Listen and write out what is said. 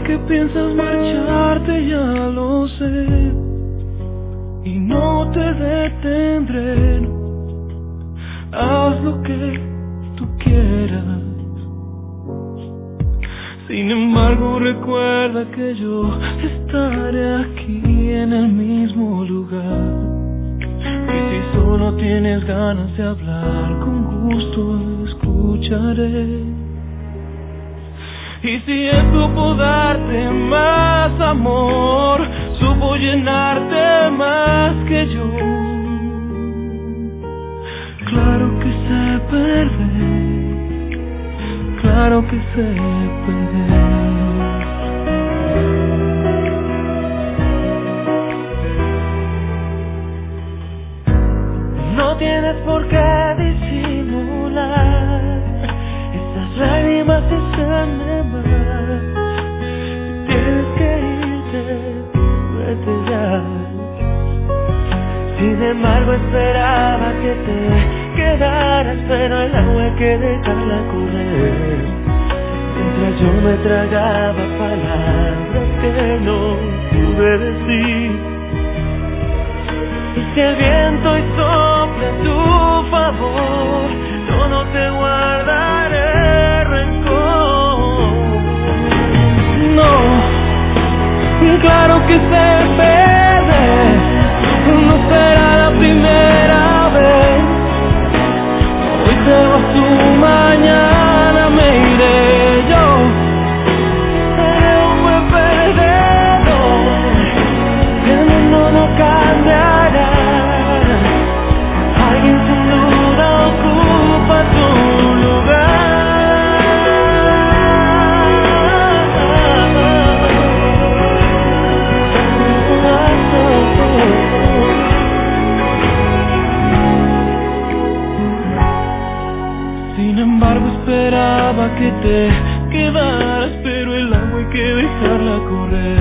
que piensas marcharte, ya lo sé, y no te detendré. Haz lo que tú quieras. Sin embargo, recuerda que yo estaré aquí en el mismo lugar. Y si solo tienes ganas de hablar, con gusto escucharé. Y si él supo darte más amor, supo llenarte más que yo, claro que sé perder, claro que sé perder. No tienes por qué disimular, estas lágrimas están de más. Si tienes que irte, vete ya. Sin embargo esperaba que te quedaras, pero el agua hay que dejarla correr. Mientras yo me tragaba palabras que no pude decir. Y si el viento hoy sopla a tu favor, yo no te guardaré rencor. No, claro que sé perder, no será la primera vez. Hoy te vas tú, mañana me iré yo. Seré un buen perdedor, el mundo no cambiará. Alguien sin duda ocupa tu lugar. Sin embargo esperaba que te quedaras, pero el agua hay que dejarla correr.